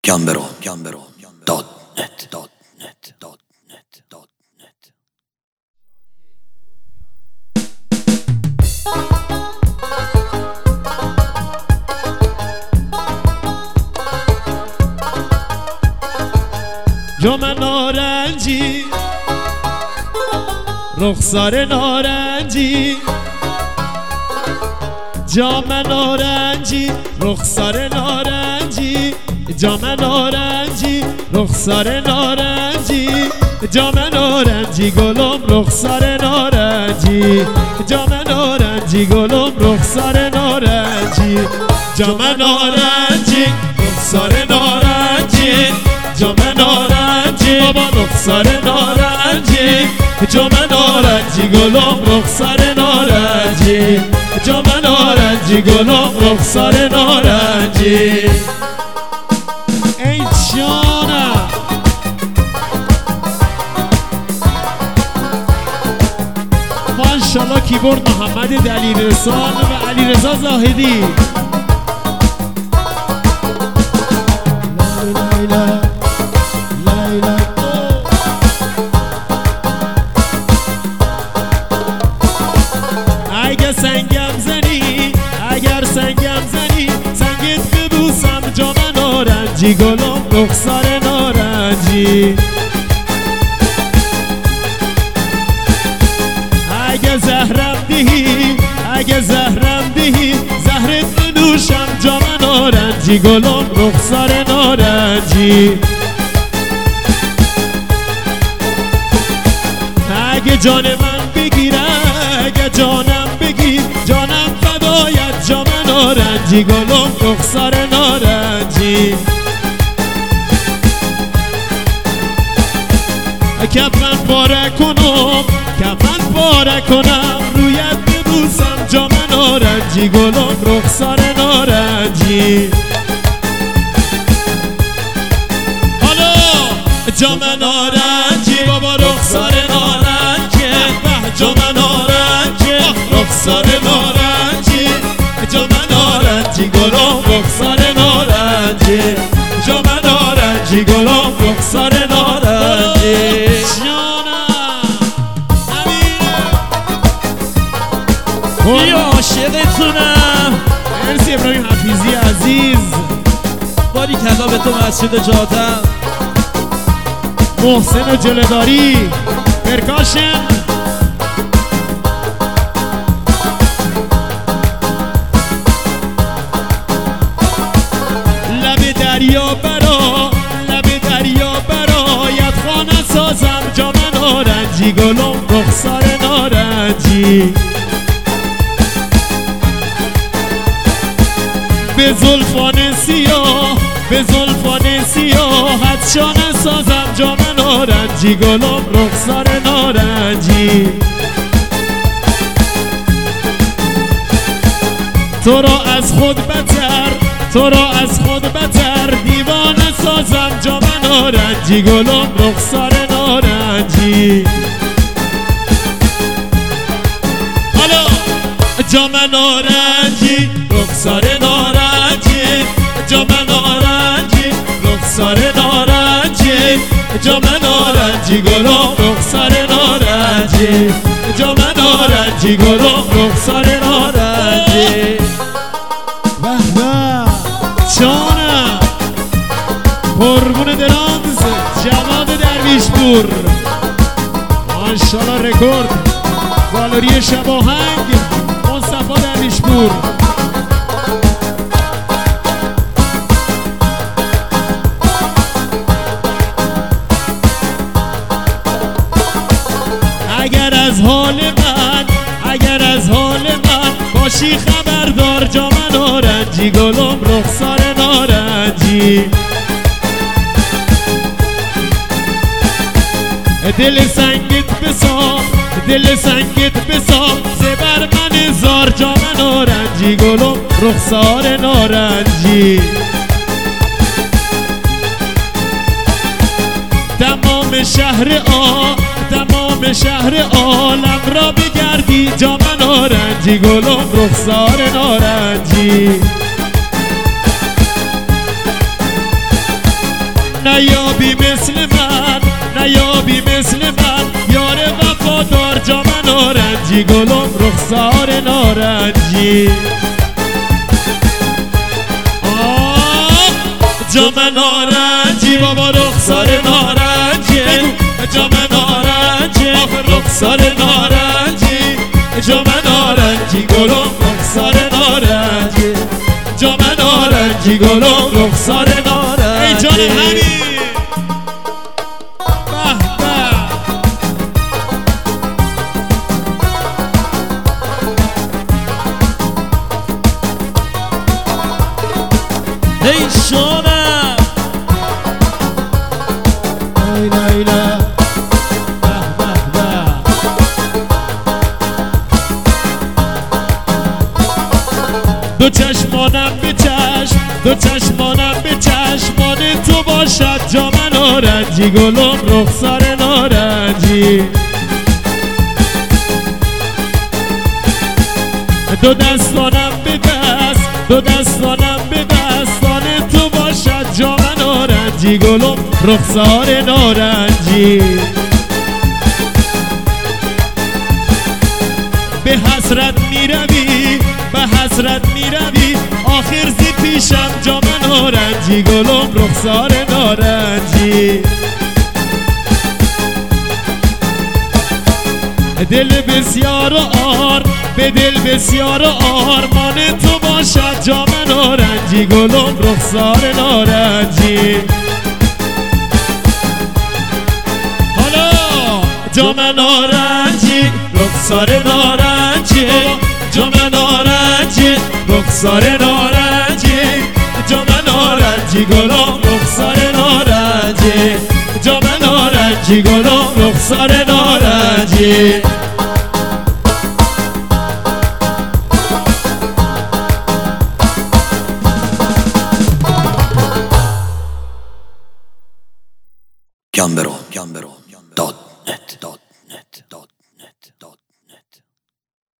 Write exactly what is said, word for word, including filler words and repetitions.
گمبرو گمبرو دات نت دات نت دات نت دات نت. جام نارنجی رخسار نارنجی، جام نارنجی رخسار نارنجی، جام نارنجی رخسار نارنجی، جام نارنجی گلم رخسار نارنجی، جام نارنجی گلم رخسار نارنجی، جام نارنجی رخسار نارنجی، جام نارنجی بابا رخسار نارنجی، جام نارنجی گلم رخسار نارنجی، جام نارنجی گلم رخسار نارنجی. ای جانم ماشاءالله کیبورد محمد دلیرسان و علیرضا زاهدی. لیلا لیلا اگر سنگم زنی اگر سنگم زنی سنگت ببوسم جام نارنجی گلم رخسار نارنجی. اگه زهرم دهی اگه زهرم دهی زهرت بنوشم جام نارنجی گلم رخسار نارنجی. اگه جان من بگیره اگه جانم بگیر جانم فدایت جام نارنجی گلم رخسار نارنجی. کفن پاره کنم کفن پاره کنم رویت ببوسم جام نارنجی گلم رخسار نارنجی. حالا جام نارنجی بابا رخسار نارنجی، جام نارنجی رخسار نارنجی، جام نارنجی گلم رخسار نارنجی، جام نارنجی گلم رخسار نارنجی. بیا عاشقتونم. مرسی ابراهیم حفیظی عزیز. باری کلا به تو مسجد جاتم. محسن و جلداری پرکاشن. لب دریا برا لب دریا برایت خانه سازم جام نارنجی گلم رخسار نارنجی. به زلفان سیاه به زلفان سیاهت شانه سازم جام نارنجی گلم رخسار نارنجی. تو را از خود بتر تو را از خود بتر دیوانه سازم جام نارنجی گلم رخسار نارنجی. حالا جام نارنجی رخسار نارنجی، جام نارنجی رخسار نارنجی، جام نارنجی گلم رخسار نارنجی، جام نارنجی گلم رخسار نارنجی. به به جانم قربون درامز جواد درویشپور ماشاءالله رکورد گالری شباهنگ مصطفی درویشپور. اگر از حال من اگر از حال من باشی خبردار جام نارنجی گلم رخسار نارنجی. دل سنگت بسام دل سنگت بسام زبر من زار جام نارنجی گلم رخسار نارنجی. تمام شهر آ تمام شهر عالم را بگردی جام نارنجی گلم رخسار نارنجی. نیابی مثل من نیابی مثل من یار وفادار جام نارنجی گلم رخسار نارنجی آه جام نارنجی بابا رخسار نارنجی جام نارنجی آخه رخسار نارنجی جام نارنجی گلم رخسار نارنجی جام نارنجی گلم رخسار نارنجی ای جان همین ای شانم ای لیلا دو چشمانم به چشم دو چشمانم به چشمان تو باشد جام نارنجی گلم رخسار نارنجی دو دستانم به دست دو دستانم به دستان تو باشد جام نارنجی گلم رخسار نارنجی به حسرت میروی به حسرت میروی آخر زی پیشم جام نارنجی گلم رخسار نارنجی دل بسیار آر به دل بسیار آرمان تو باشد جام نارنجی گلم رخسار نارنجی حالا جام نارنجی رخسار نارنجی جام نارنجی رخسار نارنجی جام نارنجی گلم رخسار نارنجی جام نارنجی گلم رخسار نارنجی Gambero, Gambero, dot net, dot